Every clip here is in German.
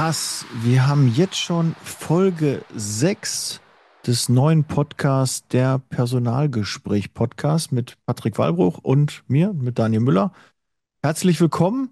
Krass, wir haben jetzt schon Folge 6 des neuen Podcasts, der Personalgespräch-Podcast mit Patrick Wallbruch und mir, mit Daniel Müller. Herzlich willkommen.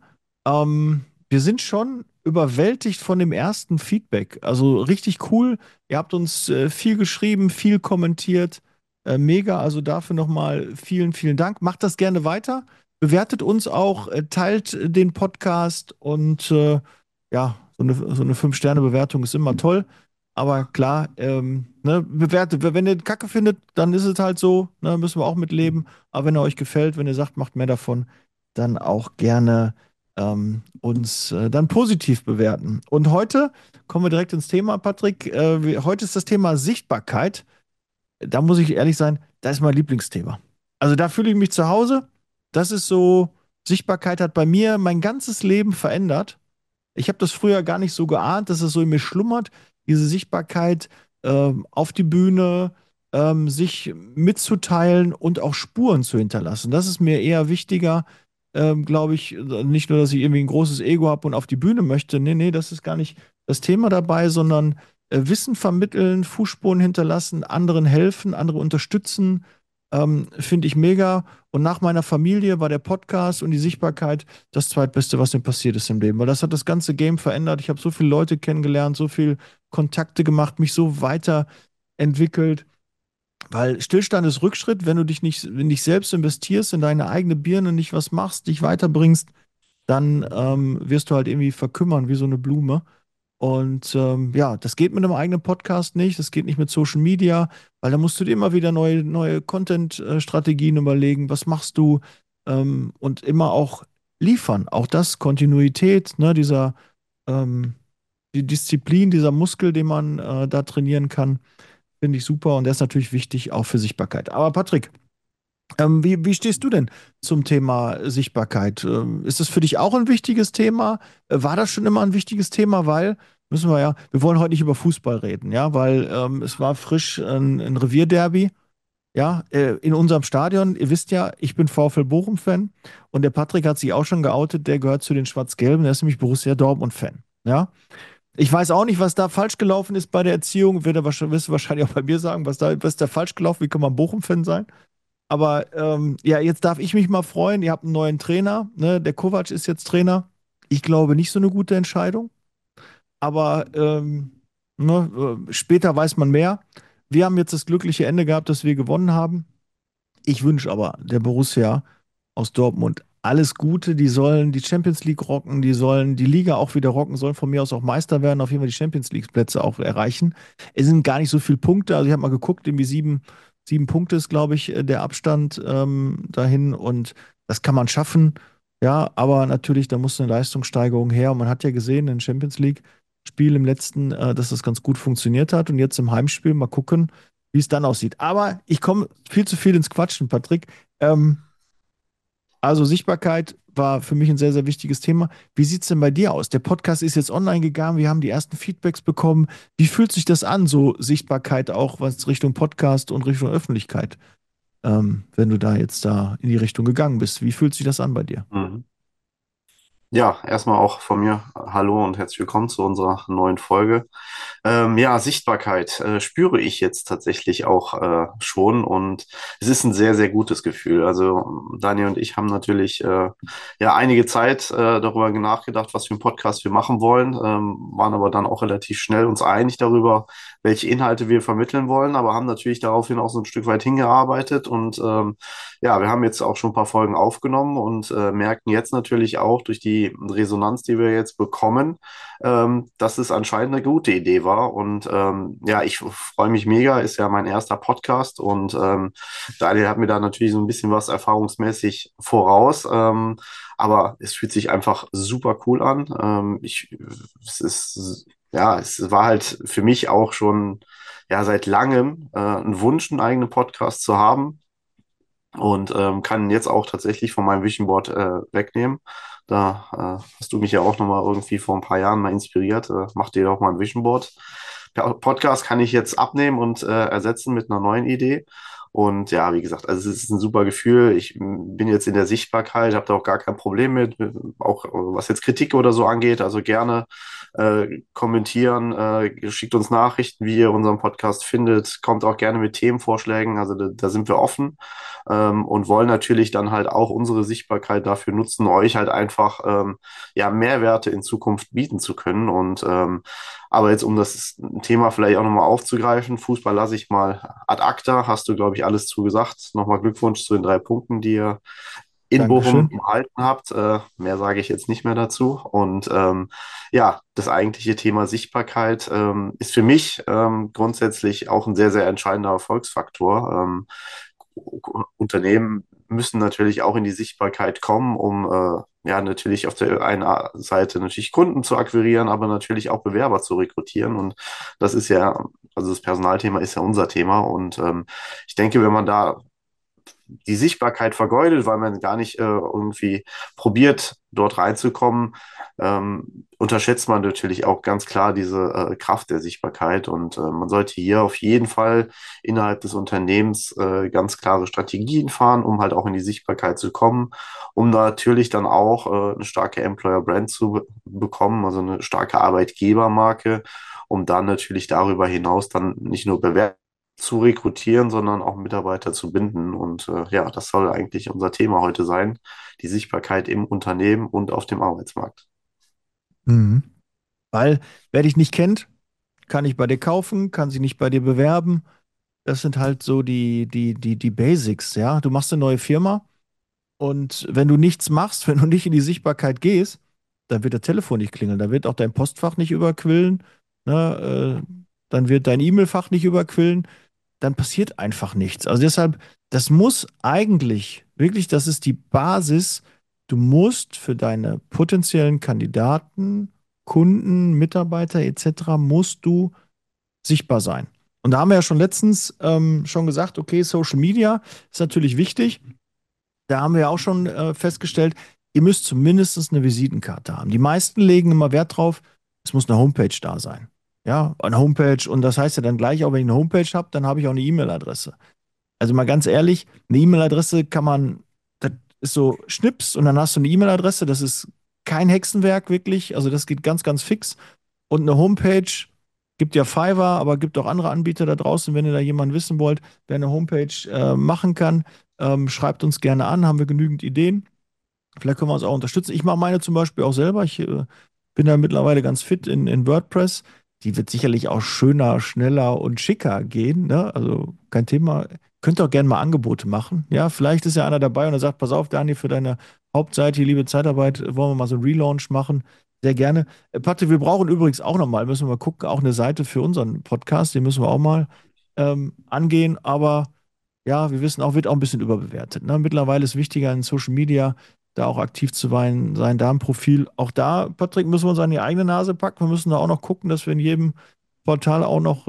Wir sind schon überwältigt von dem ersten Feedback. Also richtig cool. Ihr habt uns viel geschrieben, viel kommentiert. Mega. Also dafür nochmal vielen, vielen Dank. Macht das gerne weiter. Bewertet uns auch, teilt den Podcast und ja, so eine 5-Sterne-Bewertung ist immer toll. Aber klar, ne, bewertet. Wenn ihr Kacke findet, dann ist es halt so. Ne, müssen wir auch mitleben. Aber wenn er euch gefällt, wenn ihr sagt, macht mehr davon, dann auch gerne uns dann positiv bewerten. Und heute kommen wir direkt ins Thema, Patrick. Heute ist das Thema Sichtbarkeit. Da muss ich ehrlich sein, das ist mein Lieblingsthema. Also da fühle ich mich zu Hause. Das ist so, Sichtbarkeit hat bei mir mein ganzes Leben verändert. Ich habe das früher gar nicht so geahnt, dass es so in mir schlummert, diese Sichtbarkeit auf die Bühne, sich mitzuteilen und auch Spuren zu hinterlassen. Das ist mir eher wichtiger, glaube ich. Nicht nur, dass ich irgendwie ein großes Ego habe und auf die Bühne möchte. Nee, nee, das ist gar nicht das Thema dabei, sondern Wissen vermitteln, Fußspuren hinterlassen, anderen helfen, andere unterstützen. Finde ich mega. Und nach meiner Familie war der Podcast und die Sichtbarkeit das Zweitbeste, was mir passiert ist im Leben. Weil das hat das ganze Game verändert. Ich habe so viele Leute kennengelernt, so viele Kontakte gemacht, mich so weiterentwickelt. Weil Stillstand ist Rückschritt, wenn du dich nicht in dich selbst investierst, in deine eigene Birne nicht was machst, dich weiterbringst, dann wirst du halt irgendwie verkümmern wie so eine Blume. Und ja, das geht mit einem eigenen Podcast nicht, das geht nicht mit Social Media, weil da musst du dir immer wieder neue Content-Strategien überlegen, was machst du und immer auch liefern. Auch das, Kontinuität, ne, ähm, die Disziplin, dieser Muskel, den man da trainieren kann, finde ich super und der ist natürlich wichtig auch für Sichtbarkeit. Aber Patrick, wie stehst du denn zum Thema Sichtbarkeit? Ist das für dich auch ein wichtiges Thema? War das schon immer ein wichtiges Thema? Weil, wir wollen heute nicht über Fußball reden, ja, weil es war frisch ein Revierderby, ja, in unserem Stadion. Ihr wisst ja, ich bin VfL Bochum-Fan und der Patrick hat sich auch schon geoutet, der gehört zu den Schwarz-Gelben, der ist nämlich Borussia Dortmund-Fan, ja. Ich weiß auch nicht, was da falsch gelaufen ist bei der Erziehung, wirst du wahrscheinlich auch bei mir sagen, was ist da falsch gelaufen, wie kann man Bochum-Fan sein? Aber ja, jetzt darf ich mich mal freuen. Ihr habt einen neuen Trainer. Ne? Der Kovac ist jetzt Trainer. Ich glaube nicht so eine gute Entscheidung. Aber später weiß man mehr. Wir haben jetzt das glückliche Ende gehabt, dass wir gewonnen haben. Ich wünsche aber der Borussia aus Dortmund alles Gute. Die sollen die Champions League rocken, die sollen die Liga auch wieder rocken, sollen von mir aus auch Meister werden, auf jeden Fall die Champions League Plätze auch erreichen. Es sind gar nicht so viele Punkte. Also ich habe mal geguckt, irgendwie sieben Punkte ist, glaube ich, der Abstand dahin und das kann man schaffen. Ja, aber natürlich, da muss eine Leistungssteigerung her. Und man hat ja gesehen in Champions League Spiel im letzten, dass das ganz gut funktioniert hat. Und jetzt im Heimspiel mal gucken, wie es dann aussieht. Aber ich komme viel zu viel ins Quatschen, Patrick. Ähm, also Sichtbarkeit war für mich ein sehr, sehr wichtiges Thema. Wie sieht es denn bei dir aus? Der Podcast ist jetzt online gegangen, wir haben die ersten Feedbacks bekommen. Wie fühlt sich das an, so Sichtbarkeit auch, was Richtung Podcast und Richtung Öffentlichkeit, wenn du da jetzt da in die Richtung gegangen bist? Wie fühlt sich das an bei dir? Mhm. Ja, erstmal auch von mir hallo und herzlich willkommen zu unserer neuen Folge. Ja, Sichtbarkeit spüre ich jetzt tatsächlich auch schon und es ist ein sehr, sehr gutes Gefühl. Also Daniel und ich haben natürlich ja einige Zeit darüber nachgedacht, was für einen Podcast wir machen wollen, waren aber dann auch relativ schnell uns einig darüber, welche Inhalte wir vermitteln wollen, aber haben natürlich daraufhin auch so ein Stück weit hingearbeitet und ja, wir haben jetzt auch schon ein paar Folgen aufgenommen und merken jetzt natürlich auch durch die Resonanz, die wir jetzt bekommen, dass es anscheinend eine gute Idee war. Und ja, ich freue mich mega, ist ja mein erster Podcast und Daniel hat mir da natürlich so ein bisschen was erfahrungsmäßig voraus. Aber es fühlt sich einfach super cool an. Es ist, ja, es war halt für mich auch schon ja seit langem ein Wunsch, einen eigenen Podcast zu haben und kann jetzt auch tatsächlich von meinem Vision Board wegnehmen. Da hast du mich ja auch nochmal irgendwie vor ein paar Jahren mal inspiriert. Mach dir doch mal ein Vision Board. Per Podcast kann ich jetzt abnehmen und ersetzen mit einer neuen Idee. Und ja, wie gesagt, also es ist ein super Gefühl. Ich bin jetzt in der Sichtbarkeit, habe da auch gar kein Problem mit, auch was jetzt Kritik oder so angeht. Also gerne kommentieren, schickt uns Nachrichten, wie ihr unseren Podcast findet, kommt auch gerne mit Themenvorschlägen. Also da sind wir offen und wollen natürlich dann halt auch unsere Sichtbarkeit dafür nutzen, euch halt einfach ja, Mehrwerte in Zukunft bieten zu können. Aber jetzt, um das Thema vielleicht auch nochmal aufzugreifen, Fußball lasse ich mal ad acta, hast du, glaube ich, alles zugesagt. Nochmal Glückwunsch zu den 3 Punkten, die ihr in Bochum Dankeschön. behalten habt. Mehr sage ich jetzt nicht mehr dazu. Ja, das eigentliche Thema Sichtbarkeit ist für mich grundsätzlich auch ein sehr, sehr entscheidender Erfolgsfaktor. Unternehmen müssen natürlich auch in die Sichtbarkeit kommen, um ja natürlich auf der einen Seite natürlich Kunden zu akquirieren, aber natürlich auch Bewerber zu rekrutieren. Und das ist ja, also das Personalthema ist ja unser Thema. Ich denke, wenn man da die Sichtbarkeit vergeudet, weil man gar nicht irgendwie probiert, dort reinzukommen, unterschätzt man natürlich auch ganz klar diese Kraft der Sichtbarkeit. Man sollte hier auf jeden Fall innerhalb des Unternehmens ganz klare Strategien fahren, um halt auch in die Sichtbarkeit zu kommen, um natürlich dann auch eine starke Employer Brand zu bekommen, also eine starke Arbeitgebermarke, um dann natürlich darüber hinaus dann nicht nur Bewerbungen zu rekrutieren, sondern auch Mitarbeiter zu binden. Ja, das soll eigentlich unser Thema heute sein, die Sichtbarkeit im Unternehmen und auf dem Arbeitsmarkt. Mhm. Weil, wer dich nicht kennt, kann ich bei dir kaufen, kann sich nicht bei dir bewerben. Das sind halt so die Basics, ja. Du machst eine neue Firma und wenn du nichts machst, wenn du nicht in die Sichtbarkeit gehst, dann wird das Telefon nicht klingeln, dann wird auch dein Postfach nicht überquillen, ne? Dann wird dein E-Mail-Fach nicht überquillen, dann passiert einfach nichts. Also deshalb, das muss eigentlich, wirklich, das ist die Basis. Du musst für deine potenziellen Kandidaten, Kunden, Mitarbeiter etc., musst du sichtbar sein. Und da haben wir ja schon letztens schon gesagt, okay, Social Media ist natürlich wichtig. Da haben wir ja auch schon festgestellt, ihr müsst zumindest eine Visitenkarte haben. Die meisten legen immer Wert drauf, es muss eine Homepage da sein. Ja, eine Homepage und das heißt ja dann gleich auch, wenn ich eine Homepage habe, dann habe ich auch eine E-Mail-Adresse. Also mal ganz ehrlich, eine E-Mail-Adresse kann man, das ist so Schnips und dann hast du eine E-Mail-Adresse, das ist kein Hexenwerk wirklich, also das geht ganz, ganz fix. Und eine Homepage gibt ja Fiverr, aber gibt auch andere Anbieter da draußen, wenn ihr da jemanden wissen wollt, wer eine Homepage machen kann, schreibt uns gerne an, haben wir genügend Ideen. Vielleicht können wir uns auch unterstützen. Ich mache meine zum Beispiel auch selber. Ich bin da mittlerweile ganz fit in WordPress. Die wird sicherlich auch schöner, schneller und schicker gehen. Ne? Also kein Thema. Könnt ihr auch gerne mal Angebote machen. Ja, vielleicht ist ja einer dabei und er sagt, pass auf, Dani, für deine Hauptseite, hier, liebe Zeitarbeit, wollen wir mal so einen Relaunch machen. Sehr gerne. Patrick, wir brauchen übrigens auch nochmal, müssen wir mal gucken, auch eine Seite für unseren Podcast. Den müssen wir auch mal angehen. Aber ja, wir wissen auch, wird auch ein bisschen überbewertet. Ne? Mittlerweile ist wichtiger in Social Media da auch aktiv zu sein, da ein Profil. Auch da, Patrick, müssen wir uns an die eigene Nase packen. Wir müssen da auch noch gucken, dass wir in jedem Portal auch noch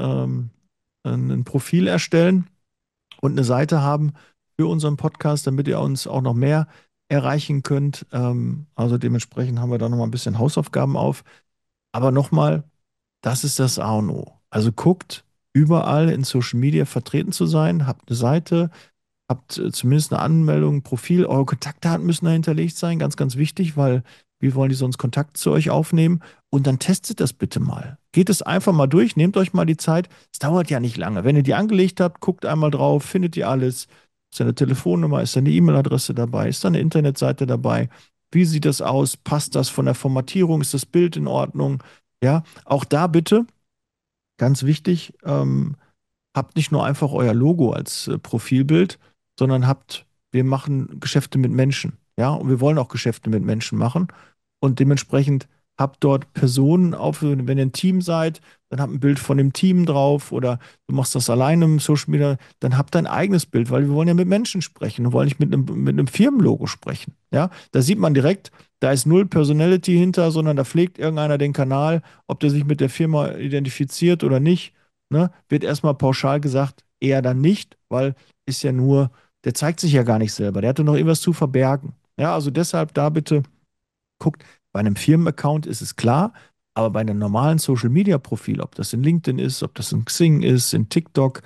ein Profil erstellen und eine Seite haben für unseren Podcast, damit ihr uns auch noch mehr erreichen könnt. Also dementsprechend haben wir da noch mal ein bisschen Hausaufgaben auf. Aber nochmal, das ist das A und O. Also guckt, überall in Social Media vertreten zu sein, habt eine Seite, habt zumindest eine Anmeldung, ein Profil. Eure Kontaktdaten müssen da hinterlegt sein, ganz, ganz wichtig, weil wie wollen die sonst Kontakt zu euch aufnehmen? Und dann testet das bitte mal. Geht es einfach mal durch, nehmt euch mal die Zeit. Es dauert ja nicht lange. Wenn ihr die angelegt habt, guckt einmal drauf, findet ihr alles. Ist da eine Telefonnummer, ist da eine E-Mail-Adresse dabei, ist da eine Internetseite dabei? Wie sieht das aus? Passt das von der Formatierung? Ist das Bild in Ordnung? Ja, auch da bitte, ganz wichtig, habt nicht nur einfach euer Logo als Profilbild, sondern wir machen Geschäfte mit Menschen. Ja, und wir wollen auch Geschäfte mit Menschen machen. Und dementsprechend habt dort Personen auf, wenn ihr ein Team seid, dann habt ein Bild von dem Team drauf oder du machst das alleine im Social Media, dann habt ein eigenes Bild, weil wir wollen ja mit Menschen sprechen und wollen nicht mit einem Firmenlogo sprechen. Ja, da sieht man direkt, da ist null Personality hinter, sondern da pflegt irgendeiner den Kanal, ob der sich mit der Firma identifiziert oder nicht, ne, wird erstmal pauschal gesagt, eher dann nicht, weil ist ja nur, der zeigt sich ja gar nicht selber, der hatte noch irgendwas zu verbergen. Ja, also deshalb da bitte guckt, bei einem Firmenaccount ist es klar, aber bei einem normalen Social Media Profil, ob das in LinkedIn ist, ob das in Xing ist, in TikTok,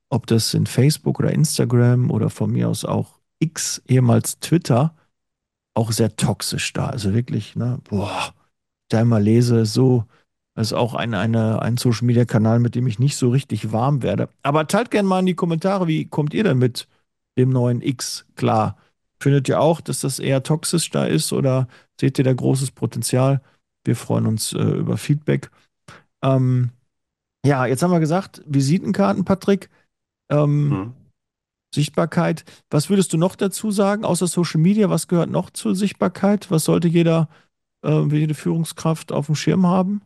ob das in Facebook oder Instagram oder von mir aus auch X, ehemals Twitter, auch sehr toxisch da. Also wirklich, ne, boah, da immer lese, so, das ist auch ein Social Media Kanal, mit dem ich nicht so richtig warm werde. Aber teilt gerne mal in die Kommentare, wie kommt ihr denn mit dem neuen X klar? Findet ihr auch, dass das eher toxisch da ist oder seht ihr da großes Potenzial? Wir freuen uns über Feedback. Ähm, ja, jetzt haben wir gesagt, Visitenkarten, Patrick, ähm, Hm. Sichtbarkeit. Was würdest du noch dazu sagen, außer Social Media? Was gehört noch zur Sichtbarkeit? Was sollte jede Führungskraft auf dem Schirm haben?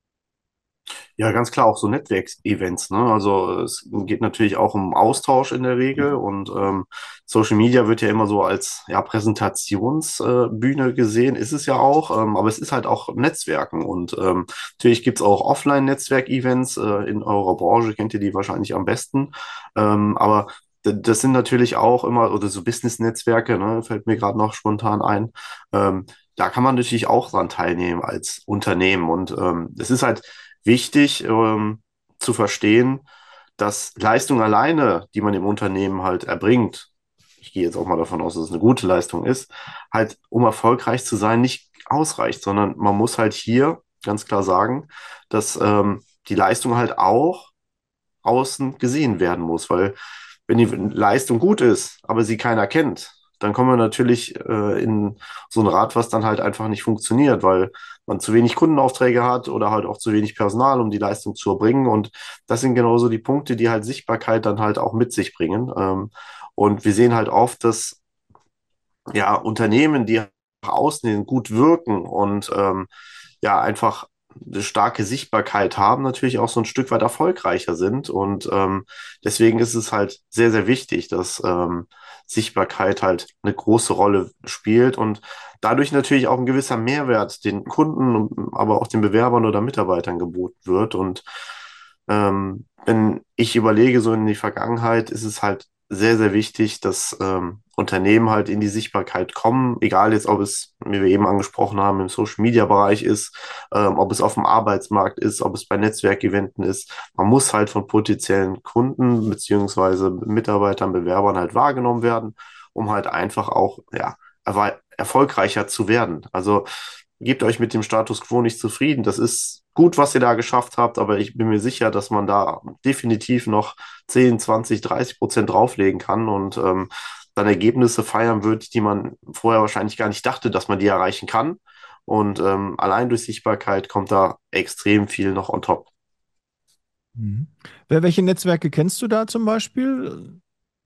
Ja, ganz klar auch so Netzwerkevents, ne? Also es geht natürlich auch um Austausch in der Regel und Social Media wird ja immer so als ja, Präsentationsbühne gesehen, ist es ja auch, aber es ist halt auch Netzwerken und natürlich gibt's auch Offline-Netzwerkevents, in eurer Branche kennt ihr die wahrscheinlich am besten, aber das sind natürlich auch immer, oder so Business-Netzwerke, ne, fällt mir gerade noch spontan ein. Da kann man natürlich auch dran teilnehmen als Unternehmen und es ist halt wichtig, zu verstehen, dass Leistung alleine, die man im Unternehmen halt erbringt, ich gehe jetzt auch mal davon aus, dass es eine gute Leistung ist, halt, um erfolgreich zu sein, nicht ausreicht, sondern man muss halt hier ganz klar sagen, dass die Leistung halt auch außen gesehen werden muss, weil wenn die Leistung gut ist, aber sie keiner kennt, dann kommen wir natürlich in so ein Rad, was dann halt einfach nicht funktioniert, weil man zu wenig Kundenaufträge hat oder halt auch zu wenig Personal, um die Leistung zu erbringen. Und das sind genauso die Punkte, die halt Sichtbarkeit dann halt auch mit sich bringen. Und wir sehen halt oft, dass ja Unternehmen, die nach außen hin gut wirken und ja einfach eine starke Sichtbarkeit haben, natürlich auch so ein Stück weit erfolgreicher sind. Und deswegen ist es halt sehr, sehr wichtig, dass Sichtbarkeit halt eine große Rolle spielt und dadurch natürlich auch ein gewisser Mehrwert den Kunden, aber auch den Bewerbern oder Mitarbeitern geboten wird. Und wenn ich überlege, so in die Vergangenheit, ist es halt sehr, sehr wichtig, dass Unternehmen halt in die Sichtbarkeit kommen, egal jetzt, ob es, wie wir eben angesprochen haben, im Social-Media-Bereich ist, ob es auf dem Arbeitsmarkt ist, ob es bei Netzwerkeventen ist. Man muss halt von potenziellen Kunden beziehungsweise Mitarbeitern, Bewerbern halt wahrgenommen werden, um halt einfach auch ja, erfolgreicher zu werden. Also gebt euch mit dem Status quo nicht zufrieden. Das ist gut, was ihr da geschafft habt, aber ich bin mir sicher, dass man da definitiv noch 10, 20, 30% drauflegen kann und dann Ergebnisse feiern wird, die man vorher wahrscheinlich gar nicht dachte, dass man die erreichen kann. Und allein durch Sichtbarkeit kommt da extrem viel noch on top. Mhm. Welche Netzwerke kennst du da zum Beispiel?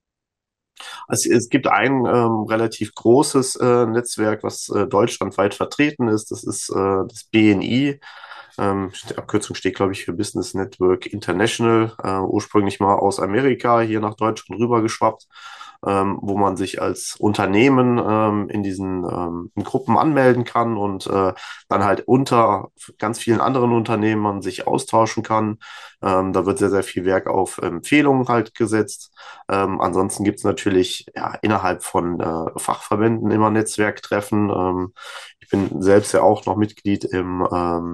Also es gibt ein relativ großes Netzwerk, was deutschlandweit vertreten ist. Das ist das BNI. Die Abkürzung steht, glaube ich, für Business Network International, ursprünglich mal aus Amerika hier nach Deutschland rübergeschwappt, wo man sich als Unternehmen in diesen Gruppen anmelden kann und dann halt unter ganz vielen anderen Unternehmen man sich austauschen kann. Da wird sehr, sehr viel Werk auf Empfehlungen halt gesetzt. Ansonsten gibt es natürlich ja, innerhalb von Fachverbänden immer Netzwerktreffen. Ich bin selbst ja auch noch Mitglied im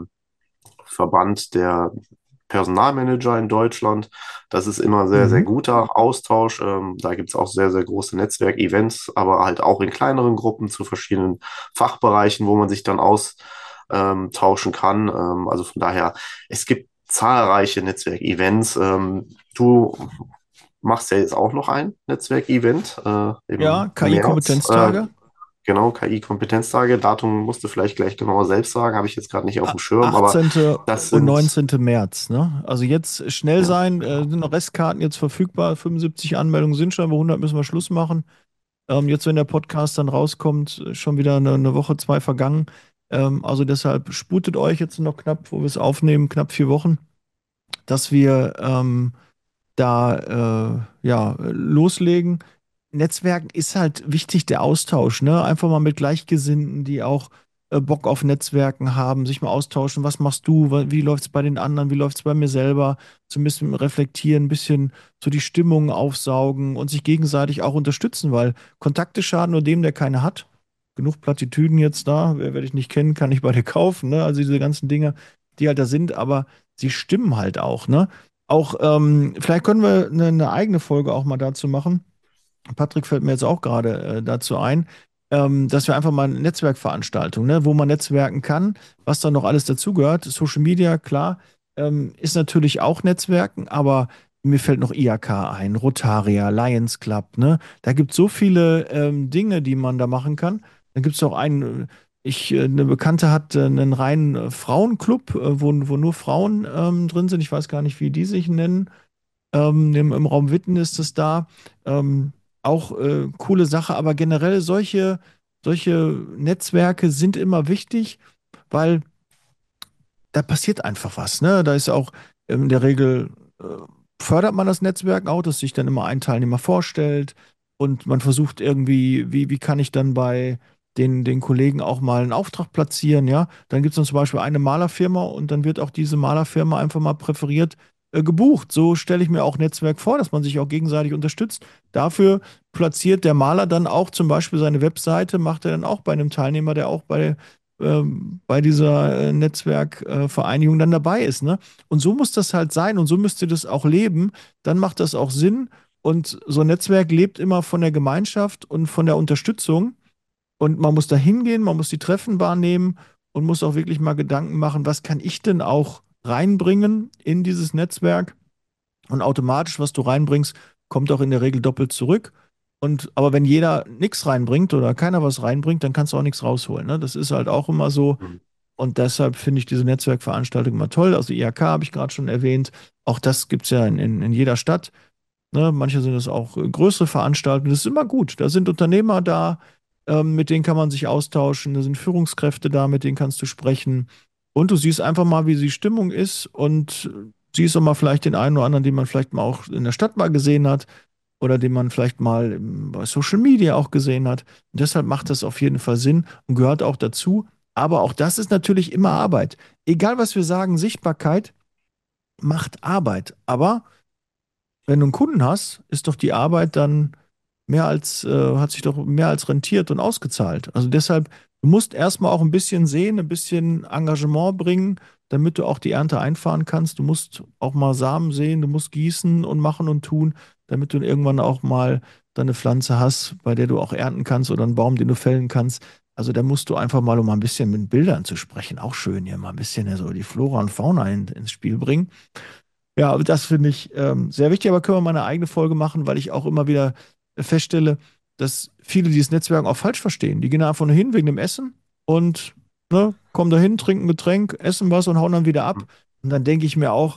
Verband der Personalmanager in Deutschland. Das ist immer sehr, sehr Mhm. guter Austausch. Da gibt es auch sehr, sehr große Netzwerkevents, aber halt auch in kleineren Gruppen zu verschiedenen Fachbereichen, wo man sich dann austauschen kann. Also von daher, es gibt zahlreiche Netzwerkevents. Du machst ja jetzt auch noch ein Netzwerkevent Ja, im März. KI-Kompetenztage. Genau, KI-Kompetenztage. Datum musst du vielleicht gleich genauer selbst sagen, habe ich jetzt gerade nicht auf dem Schirm, aber 18. das und sind, 19. März, ne? Also jetzt schnell ja, sein, sind noch Restkarten jetzt verfügbar, 75 Anmeldungen sind schon, bei 100 müssen wir Schluss machen. Jetzt, wenn der Podcast dann rauskommt, schon wieder eine Woche, zwei vergangen. Also deshalb sputet euch jetzt noch knapp, wo wir es aufnehmen, knapp 4 Wochen, dass wir da ja loslegen. Netzwerken ist halt wichtig, der Austausch, ne? Einfach mal mit Gleichgesinnten, die auch Bock auf Netzwerken haben, sich mal austauschen. Was machst du? Wie läuft's bei den anderen? Wie läuft's bei mir selber? So ein bisschen reflektieren, ein bisschen so die Stimmung aufsaugen und sich gegenseitig auch unterstützen, weil Kontakte schaden nur dem, der keine hat. Genug Plattitüden jetzt da. Wer dich nicht kennen, kann ich bei dir kaufen, ne? Also diese ganzen Dinge, die halt da sind, aber sie stimmen halt auch, ne? auch, vielleicht können wir eine eigene Folge auch mal dazu machen. Patrick fällt mir jetzt auch gerade dazu ein, dass wir einfach mal eine Netzwerkveranstaltung, ne, wo man netzwerken kann, was da noch alles dazugehört. Social Media, klar, ist natürlich auch Netzwerken, aber mir fällt noch IAK ein, Rotaria, Lions Club, ne? Da gibt es so viele Dinge, die man da machen kann. Da gibt es auch einen, eine Bekannte hat einen reinen Frauenclub, wo nur Frauen drin sind. Ich weiß gar nicht, wie die sich nennen. Im Raum Witten ist es da. Ähm, auch coole Sache, aber generell solche Netzwerke sind immer wichtig, weil da passiert einfach was, ne? Da ist auch in der Regel, äh, fördert man das Netzwerk auch, dass sich dann immer ein Teilnehmer vorstellt und man versucht irgendwie, wie kann ich dann bei den Kollegen auch mal einen Auftrag platzieren, ja? Dann gibt es dann zum Beispiel eine Malerfirma und dann wird auch diese Malerfirma einfach mal präferiert gebucht. So stelle ich mir auch Netzwerk vor, dass man sich auch gegenseitig unterstützt. Dafür platziert der Maler dann auch zum Beispiel seine Webseite, macht er dann auch bei einem Teilnehmer, der auch bei dieser Netzwerkvereinigung dann dabei ist, ne? Und so muss das halt sein und so müsst ihr das auch leben. Dann macht das auch Sinn. Und so ein Netzwerk lebt immer von der Gemeinschaft und von der Unterstützung. Und man muss da hingehen, man muss die Treffen wahrnehmen und muss auch wirklich mal Gedanken machen, was kann ich denn auch reinbringen in dieses Netzwerk? Und automatisch, was du reinbringst, kommt auch in der Regel doppelt zurück. Und aber wenn jeder nichts reinbringt oder keiner was reinbringt, dann kannst du auch nichts rausholen. Ne? Das ist halt auch immer so. Mhm. Und deshalb finde ich diese Netzwerkveranstaltung immer toll. Also IHK habe ich gerade schon erwähnt. Auch das gibt es ja in jeder Stadt. Ne? Manche sind es auch größere Veranstaltungen. Das ist immer gut. Da sind Unternehmer da, mit denen kann man sich austauschen. Da sind Führungskräfte da, mit denen kannst du sprechen. Und du siehst einfach mal, wie die Stimmung ist und siehst auch mal vielleicht den einen oder anderen, den man vielleicht mal auch in der Stadt mal gesehen hat oder den man vielleicht mal bei Social Media auch gesehen hat. Und deshalb macht das auf jeden Fall Sinn und gehört auch dazu. Aber auch das ist natürlich immer Arbeit. Egal, was wir sagen, Sichtbarkeit macht Arbeit. Aber wenn du einen Kunden hast, ist doch die Arbeit dann hat sich doch mehr als rentiert und ausgezahlt. Also deshalb, du musst erstmal auch ein bisschen sehen, ein bisschen Engagement bringen, damit du auch die Ernte einfahren kannst. Du musst auch mal Samen sehen, du musst gießen und machen und tun, damit du irgendwann auch mal deine Pflanze hast, bei der du auch ernten kannst oder einen Baum, den du fällen kannst. Also da musst du einfach mal, um mal ein bisschen mit Bildern zu sprechen, auch schön hier mal ein bisschen so die Flora und Fauna ins Spiel bringen. Ja, aber das finde ich sehr wichtig, aber können wir mal eine eigene Folge machen, weil ich auch immer wieder feststelle, dass viele dieses Netzwerken auch falsch verstehen. Die gehen da einfach nur hin wegen dem Essen und ne, kommen da hin, trinken ein Getränk, essen was und hauen dann wieder ab. Und dann denke ich mir auch,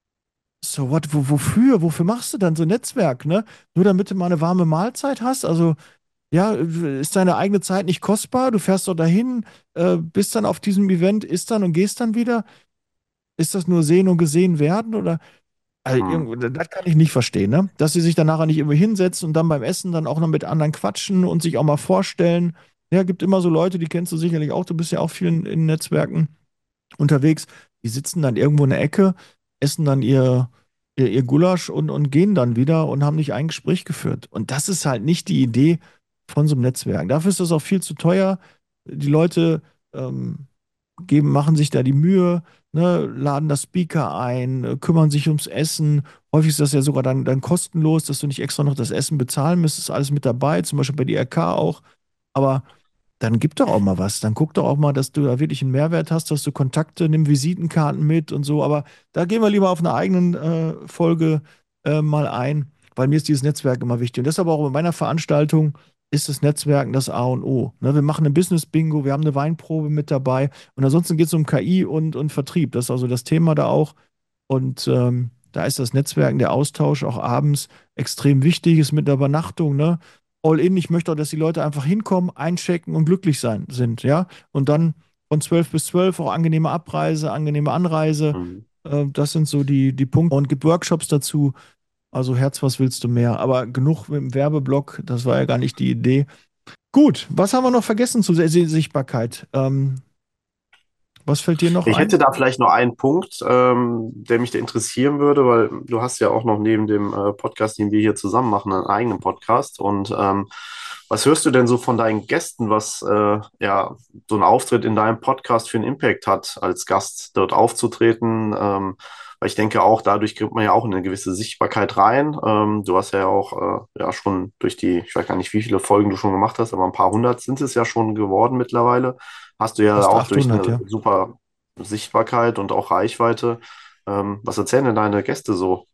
so what, wofür machst du dann so ein Netzwerk, ne? Nur damit du mal eine warme Mahlzeit hast? Also, ja, ist deine eigene Zeit nicht kostbar? Du fährst doch dahin, bist dann auf diesem Event, isst dann und gehst dann wieder. Ist das nur sehen und gesehen werden oder also, Mhm. das kann ich nicht verstehen, ne? Dass sie sich dann nachher nicht irgendwo hinsetzen und dann beim Essen dann auch noch mit anderen quatschen und sich auch mal vorstellen. Ja, gibt immer so Leute, die kennst du sicherlich auch, du bist ja auch viel in Netzwerken unterwegs, die sitzen dann irgendwo in der Ecke, essen dann ihr Gulasch und gehen dann wieder und haben nicht ein Gespräch geführt. Und das ist halt nicht die Idee von so einem Netzwerk. Dafür ist das auch viel zu teuer. Die Leute ähm, machen sich da die Mühe, ne, laden das Speaker ein, kümmern sich ums Essen. Häufig ist das ja sogar dann kostenlos, dass du nicht extra noch das Essen bezahlen müsstest, alles mit dabei, zum Beispiel bei der IRK auch. Aber dann gib doch auch mal was. Dann guck doch auch mal, dass du da wirklich einen Mehrwert hast, dass du Kontakte, nimm Visitenkarten mit und so. Aber da gehen wir lieber auf einer eigenen Folge mal ein, weil mir ist dieses Netzwerk immer wichtig. Und deshalb auch bei meiner Veranstaltung ist das Netzwerken das A und O. Ne, wir machen ein Business-Bingo, wir haben eine Weinprobe mit dabei. Und ansonsten geht es um KI und Vertrieb. Das ist also das Thema da auch. Und da ist das Netzwerken, der Austausch auch abends extrem wichtig, ist mit der Übernachtung, ne? All in. Ich möchte auch, dass die Leute einfach hinkommen, einchecken und glücklich sind, ja. Und dann von 12 bis 12 auch angenehme Abreise, angenehme Anreise. Mhm. Das sind so die Punkte. Und gibt Workshops dazu. Also Herz, was willst du mehr? Aber genug mit dem Werbeblock, das war ja gar nicht die Idee. Gut, was haben wir noch vergessen zur Sichtbarkeit? Was fällt dir noch Ich ein? hätte da vielleicht noch einen Punkt, der mich da interessieren würde, weil du hast ja auch noch neben dem Podcast, den wir hier zusammen machen, einen eigenen Podcast. Und was hörst du denn so von deinen Gästen, was ja so ein Auftritt in deinem Podcast für einen Impact hat, als Gast dort aufzutreten? weil ich denke auch, dadurch kriegt man ja auch eine gewisse Sichtbarkeit rein. Du hast ja auch ja schon durch die, ich weiß gar nicht, wie viele Folgen du schon gemacht hast, aber ein paar hundert sind es ja schon geworden mittlerweile. Hast du ja Fast auch durch 800, eine ja. super Sichtbarkeit und auch Reichweite. Was erzählen denn deine Gäste so?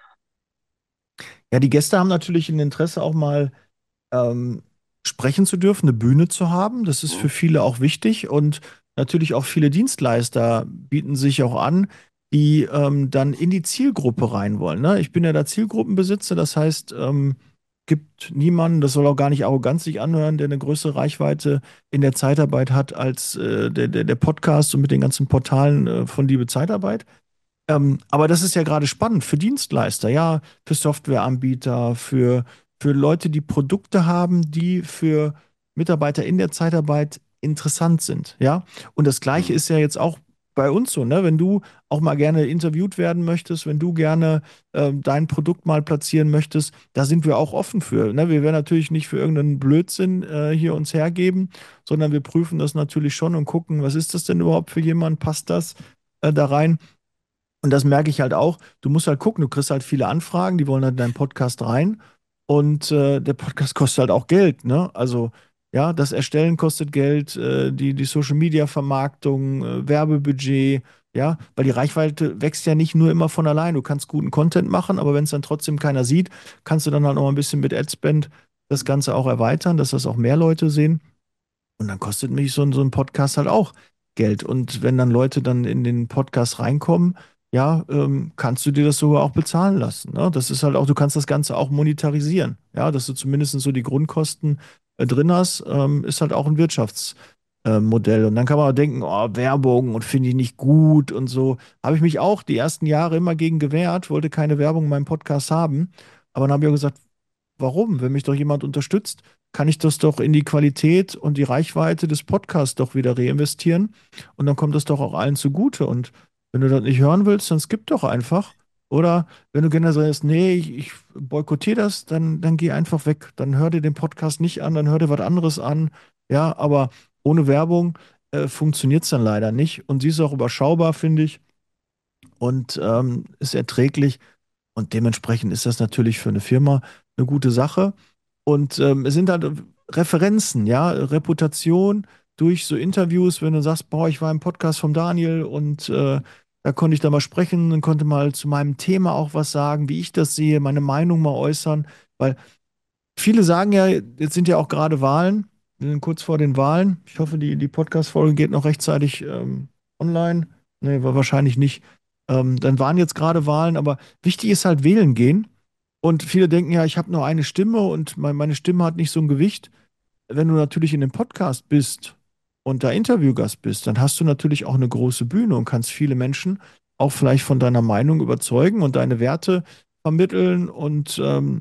Ja, die Gäste haben natürlich ein Interesse auch mal ähm, sprechen zu dürfen, eine Bühne zu haben. Das ist Hm? für viele auch wichtig und natürlich auch viele Dienstleister bieten sich auch an, die dann in die Zielgruppe rein wollen. Ne? Ich bin ja da Zielgruppenbesitzer, das heißt, gibt niemanden, das soll auch gar nicht arrogant sich anhören, der eine größere Reichweite in der Zeitarbeit hat als der Podcast und mit den ganzen Portalen von Liebe Zeitarbeit. Aber das ist ja gerade spannend für Dienstleister, ja, für Softwareanbieter, für Leute, die Produkte haben, die für Mitarbeiter in der Zeitarbeit interessant sind, ja. Und das Gleiche Hm. ist ja jetzt auch bei uns so, ne? Wenn du auch mal gerne interviewt werden möchtest, wenn du gerne dein Produkt mal platzieren möchtest, da sind wir auch offen für, ne? Wir werden natürlich nicht für irgendeinen Blödsinn hier uns hergeben, sondern wir prüfen das natürlich schon und gucken, was ist das denn überhaupt für jemanden, passt das da rein? Und das merke ich halt auch. Du musst halt gucken, du kriegst halt viele Anfragen, die wollen halt in deinen Podcast rein. Und der Podcast kostet halt auch Geld, ne? Also, ja, das Erstellen kostet Geld, die Social Media Vermarktung, Werbebudget, ja, weil die Reichweite wächst ja nicht nur immer von allein. Du kannst guten Content machen, aber wenn es dann trotzdem keiner sieht, kannst du dann halt noch mal ein bisschen mit Adspend das Ganze auch erweitern, dass das auch mehr Leute sehen. Und dann kostet mich so ein Podcast halt auch Geld. Und wenn dann Leute dann in den Podcast reinkommen, ja, kannst du dir das sogar auch bezahlen lassen. Ne? Das ist halt auch, du kannst das Ganze auch monetarisieren. Ja, dass du zumindest so die Grundkosten drin hast, ist halt auch ein Wirtschaftsmodell. Und dann kann man auch denken, oh, Werbung und finde ich nicht gut und so. Habe ich mich auch die ersten Jahre immer gegen gewehrt, wollte keine Werbung in meinem Podcast haben. Aber dann habe ich auch gesagt, warum? Wenn mich doch jemand unterstützt, kann ich das doch in die Qualität und die Reichweite des Podcasts doch wieder reinvestieren und dann kommt das doch auch allen zugute. Und wenn du das nicht hören willst, dann skip doch einfach. Oder wenn du generell sagst, nee, ich boykottiere das, dann geh einfach weg. Dann hör dir den Podcast nicht an, dann hör dir was anderes an. Ja, aber ohne Werbung funktioniert es dann leider nicht. Und sie ist auch überschaubar, finde ich, und ist erträglich. Und dementsprechend ist das natürlich für eine Firma eine gute Sache. Und es sind halt Referenzen, ja, Reputation durch so Interviews, wenn du sagst, boah, ich war im Podcast vom Daniel und da konnte ich da mal sprechen und konnte mal zu meinem Thema auch was sagen, wie ich das sehe, meine Meinung mal äußern. Weil viele sagen ja, jetzt sind ja auch gerade Wahlen, wir sind kurz vor den Wahlen. Ich hoffe, die Podcast-Folge geht noch rechtzeitig online. Nee, war wahrscheinlich nicht. Dann waren jetzt gerade Wahlen, aber wichtig ist halt wählen gehen. Und viele denken ja, ich habe nur eine Stimme und meine Stimme hat nicht so ein Gewicht. Wenn du natürlich in dem Podcast bist und da Interviewgast bist, dann hast du natürlich auch eine große Bühne und kannst viele Menschen auch vielleicht von deiner Meinung überzeugen und deine Werte vermitteln und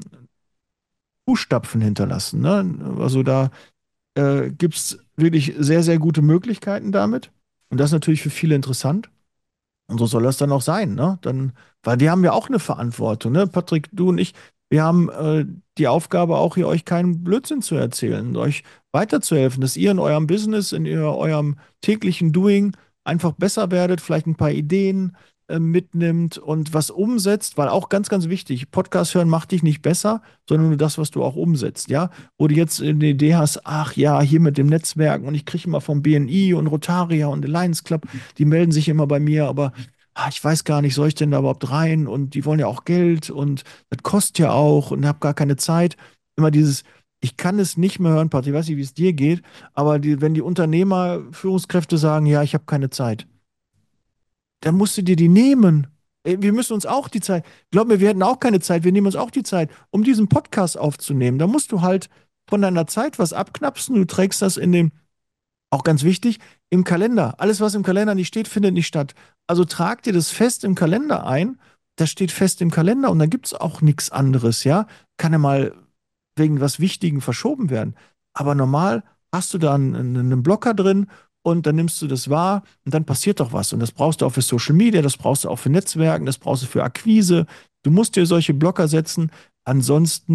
Fußstapfen hinterlassen. Ne? Also da gibt es wirklich sehr, sehr gute Möglichkeiten damit. Und das ist natürlich für viele interessant. Und so soll das dann auch sein, ne? Dann, weil wir haben ja auch eine Verantwortung, ne? Patrick, du und ich, wir haben die Aufgabe, auch hier euch keinen Blödsinn zu erzählen und euch weiterzuhelfen, dass ihr in eurem Business, in eurem täglichen Doing einfach besser werdet, vielleicht ein paar Ideen mitnimmt und was umsetzt, weil auch ganz, ganz wichtig, Podcast hören macht dich nicht besser, sondern nur das, was du auch umsetzt, ja? Wo du jetzt eine Idee hast, ach ja, hier mit dem Netzwerken und ich kriege immer vom BNI und Rotaria und Lions Club, die melden sich immer bei mir, aber ich weiß gar nicht, soll ich denn da überhaupt rein? Und die wollen ja auch Geld und das kostet ja auch und habe gar keine Zeit. Immer dieses, ich kann es nicht mehr hören, Pat, ich weiß nicht, wie es dir geht, aber wenn die Unternehmer, Führungskräfte sagen, ja, ich habe keine Zeit, dann musst du dir die nehmen. Ey, wir müssen uns auch die Zeit, glaub mir, wir hätten auch keine Zeit, wir nehmen uns auch die Zeit, um diesen Podcast aufzunehmen. Da musst du halt von deiner Zeit was abknapsen, du trägst das in den auch ganz wichtig, im Kalender. Alles, was im Kalender nicht steht, findet nicht statt. Also trag dir das fest im Kalender ein. Das steht fest im Kalender und dann gibt es auch nichts anderes, ja. Kann ja mal wegen was Wichtigem verschoben werden. Aber normal hast du da einen Blocker drin und dann nimmst du das wahr und dann passiert doch was. Und das brauchst du auch für Social Media, das brauchst du auch für Netzwerken, das brauchst du für Akquise. Du musst dir solche Blocker setzen. Ansonsten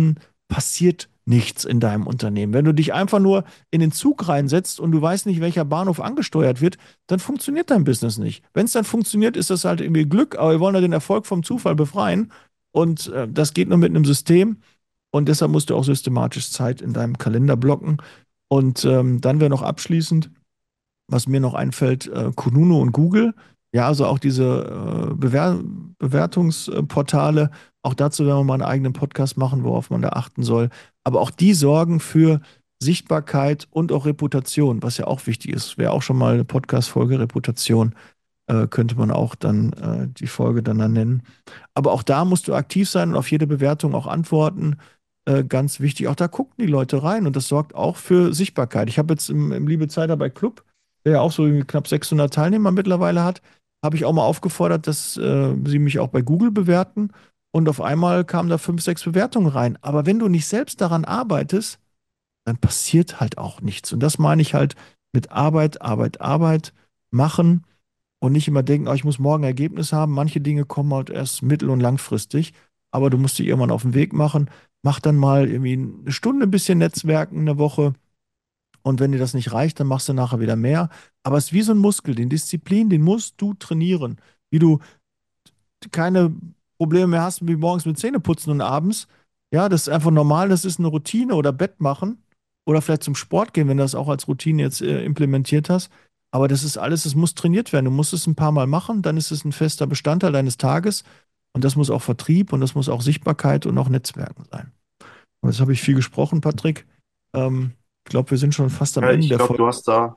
passiert nichts in deinem Unternehmen. Wenn du dich einfach nur in den Zug reinsetzt und du weißt nicht, welcher Bahnhof angesteuert wird, dann funktioniert dein Business nicht. Wenn es dann funktioniert, ist das halt irgendwie Glück, aber wir wollen ja den Erfolg vom Zufall befreien und das geht nur mit einem System und deshalb musst du auch systematisch Zeit in deinem Kalender blocken. Und dann wäre noch abschließend, was mir noch einfällt, Kununu und Google. Ja, also auch diese Bewertungsportale. Auch dazu werden wir mal einen eigenen Podcast machen, worauf man da achten soll. Aber auch die sorgen für Sichtbarkeit und auch Reputation, was ja auch wichtig ist. Wäre auch schon mal eine Podcast-Folge Reputation, könnte man auch dann die Folge dann nennen. Aber auch da musst du aktiv sein und auf jede Bewertung auch antworten. Ganz wichtig, auch da gucken die Leute rein und das sorgt auch für Sichtbarkeit. Ich habe jetzt im Liebe Zeitarbeit Club, der ja auch so irgendwie knapp 600 Teilnehmer mittlerweile hat, habe ich auch mal aufgefordert, dass sie mich auch bei Google bewerten. Und auf einmal kamen da 5, 6 Bewertungen rein. Aber wenn du nicht selbst daran arbeitest, dann passiert halt auch nichts. Und das meine ich halt mit Arbeit, Arbeit, Arbeit machen und nicht immer denken, oh, ich muss morgen ein Ergebnis haben. Manche Dinge kommen halt erst mittel- und langfristig, aber du musst dich irgendwann auf den Weg machen. Mach dann mal irgendwie eine Stunde ein bisschen Netzwerken in der Woche und wenn dir das nicht reicht, dann machst du nachher wieder mehr. Aber es ist wie so ein Muskel, den Disziplin, den musst du trainieren. Wie du keine Probleme mehr hast, wie morgens mit Zähneputzen und abends. Ja, das ist einfach normal, das ist eine Routine oder Bett machen oder vielleicht zum Sport gehen, wenn du das auch als Routine jetzt implementiert hast. Aber das ist alles, es muss trainiert werden. Du musst es ein paar Mal machen, dann ist es ein fester Bestandteil deines Tages. Und das muss auch Vertrieb und das muss auch Sichtbarkeit und auch Netzwerken sein. Und jetzt habe ich viel gesprochen, Patrick. Ich glaube, wir sind schon fast am Ja, Ende ich der glaube, Folge.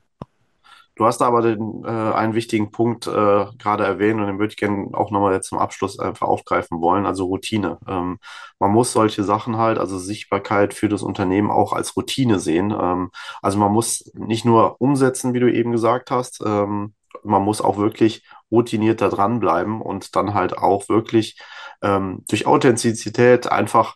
du hast da aber einen wichtigen Punkt gerade erwähnt und den würde ich gerne auch nochmal jetzt zum Abschluss einfach aufgreifen wollen, also Routine. Man muss solche Sachen halt, also Sichtbarkeit für das Unternehmen auch als Routine sehen. Also man muss nicht nur umsetzen, wie du eben gesagt hast, man muss auch wirklich routiniert da dranbleiben und dann halt auch wirklich durch Authentizität einfach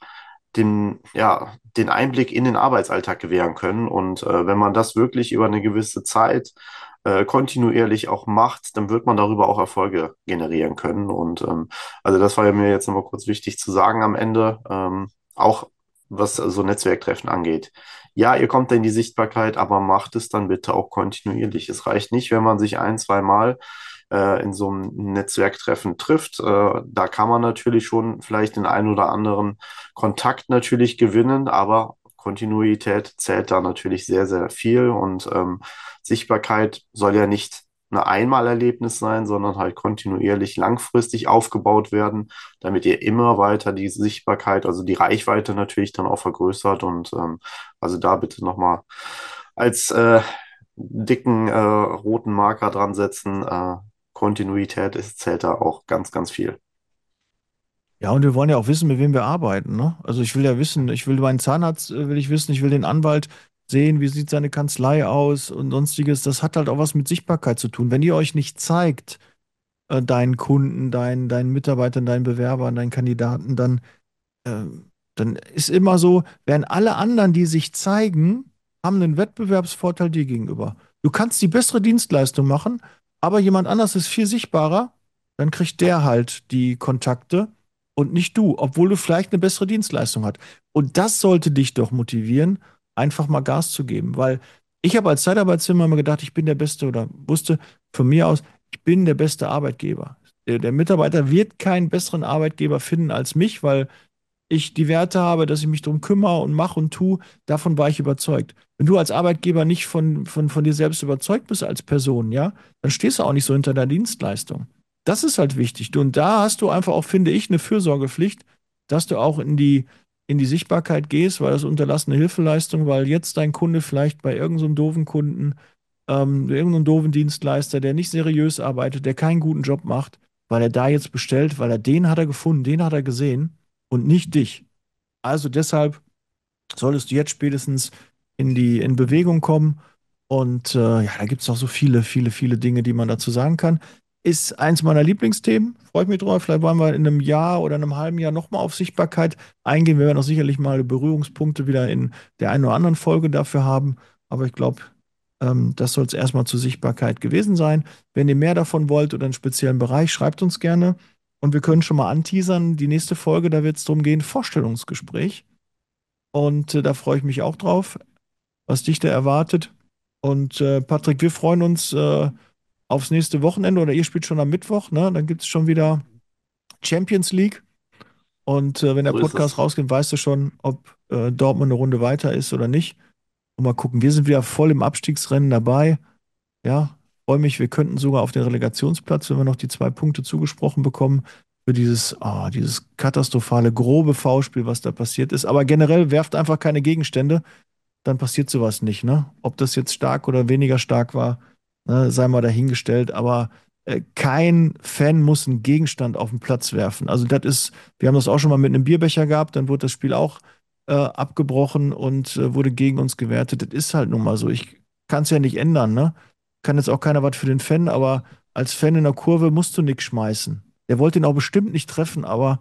den Einblick in den Arbeitsalltag gewähren können. Und wenn man das wirklich über eine gewisse Zeit kontinuierlich auch macht, dann wird man darüber auch Erfolge generieren können. Und also das war ja mir jetzt nochmal kurz wichtig zu sagen am Ende, auch was so Netzwerktreffen angeht. Ja, ihr kommt in die Sichtbarkeit, aber macht es dann bitte auch kontinuierlich. Es reicht nicht, wenn man sich ein, zwei Mal in so einem Netzwerktreffen trifft. Da kann man natürlich schon vielleicht den einen oder anderen Kontakt natürlich gewinnen, aber Kontinuität zählt da natürlich sehr, sehr viel und Sichtbarkeit soll ja nicht ein Einmalerlebnis sein, sondern halt kontinuierlich langfristig aufgebaut werden, damit ihr immer weiter die Sichtbarkeit, also die Reichweite natürlich dann auch vergrößert und also da bitte nochmal als dicken roten Marker dran setzen. Kontinuität ist, zählt da auch ganz, ganz viel. Ja, und wir wollen ja auch wissen, mit wem wir arbeiten, ne? Also ich will ja wissen, ich will meinen Zahnarzt, will ich wissen, ich will den Anwalt sehen, wie sieht seine Kanzlei aus und sonstiges. Das hat halt auch was mit Sichtbarkeit zu tun. Wenn ihr euch nicht zeigt, deinen Kunden, deinen Mitarbeitern, deinen Bewerbern, deinen Kandidaten, dann ist immer so, während alle anderen, die sich zeigen, haben einen Wettbewerbsvorteil dir gegenüber. Du kannst die bessere Dienstleistung machen, aber jemand anders ist viel sichtbarer, dann kriegt der halt die Kontakte und nicht du, obwohl du vielleicht eine bessere Dienstleistung hast. Und das sollte dich doch motivieren, einfach mal Gas zu geben, weil ich habe als Zeitarbeitszimmer immer gedacht, ich bin der Beste oder wusste von mir aus, ich bin der beste Arbeitgeber. Der Mitarbeiter wird keinen besseren Arbeitgeber finden als mich, weil ich die Werte habe, dass ich mich darum kümmere und mache und tue, davon war ich überzeugt. Wenn du als Arbeitgeber nicht von dir selbst überzeugt bist als Person, ja, dann stehst du auch nicht so hinter deiner Dienstleistung. Das ist halt wichtig. Und da hast du einfach auch, finde ich, eine Fürsorgepflicht, dass du auch in die Sichtbarkeit gehst, weil das unterlassene Hilfeleistung, weil jetzt dein Kunde vielleicht bei irgendeinem so doofen Kunden, irgendeinem doofen Dienstleister, der nicht seriös arbeitet, der keinen guten Job macht, weil er da jetzt bestellt, weil er den hat er gefunden, den hat er gesehen und nicht dich. Also deshalb solltest du jetzt spätestens in Bewegung kommen. Und ja, da gibt es noch so viele, viele, viele Dinge, die man dazu sagen kann. Ist eins meiner Lieblingsthemen. Freue ich mich drauf. Vielleicht wollen wir in einem Jahr oder einem halben Jahr nochmal auf Sichtbarkeit eingehen. Wir werden auch sicherlich mal Berührungspunkte wieder in der einen oder anderen Folge dafür haben. Aber ich glaube, das soll es erstmal zur Sichtbarkeit gewesen sein. Wenn ihr mehr davon wollt oder einen speziellen Bereich, schreibt uns gerne. Und wir können schon mal anteasern. Die nächste Folge, da wird es darum gehen, Vorstellungsgespräch. Und da freue ich mich auch drauf, was dich da erwartet. Und Patrick, wir freuen uns aufs nächste Wochenende oder ihr spielt schon am Mittwoch, ne? Dann gibt es schon wieder Champions League. Und wenn der So ist Podcast es. rausgeht, weißt du schon, ob Dortmund eine Runde weiter ist oder nicht. Und mal gucken, wir sind wieder voll im Abstiegsrennen dabei. Ja, freue mich, wir könnten sogar auf den Relegationsplatz, wenn wir noch die 2 Punkte zugesprochen bekommen, für dieses katastrophale, grobe Foulspiel, was da passiert ist. Aber generell werft einfach keine Gegenstände, dann passiert sowas nicht, ne? Ob das jetzt stark oder weniger stark war, ne, sei mal dahingestellt, aber kein Fan muss einen Gegenstand auf den Platz werfen. Also das ist, wir haben das auch schon mal mit einem Bierbecher gehabt, dann wurde das Spiel auch abgebrochen und wurde gegen uns gewertet. Das ist halt nun mal so. Ich kann es ja nicht ändern, ne? Kann jetzt auch keiner was für den Fan, aber als Fan in der Kurve musst du nichts schmeißen. Der wollte ihn auch bestimmt nicht treffen, aber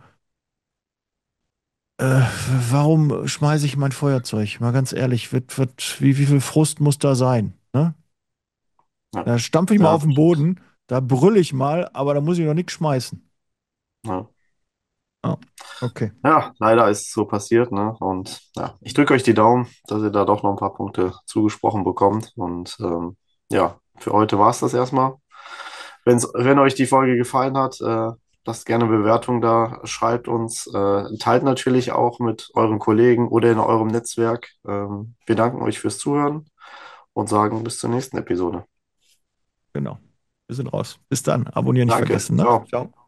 äh, warum schmeiße ich mein Feuerzeug? Mal ganz ehrlich, wie viel Frust muss da sein? Ne? Ja. Da stampfe ich mal Ja, auf den Boden, da brülle ich mal, aber da muss ich noch nichts schmeißen. ja. Ah, okay, Ja, leider ist es so passiert, ne? Und ja, ich drücke euch die Daumen, dass ihr da doch noch ein paar Punkte zugesprochen bekommt. Und ja, für heute war es das erstmal. Wenn euch die Folge gefallen hat, lasst gerne Bewertung da, schreibt uns, teilt natürlich auch mit euren Kollegen oder in eurem Netzwerk. Wir danken euch fürs Zuhören und sagen bis zur nächsten Episode. genau. Wir sind raus. Bis dann. Abonnieren nicht Danke, vergessen, ne? ciao. Ciao.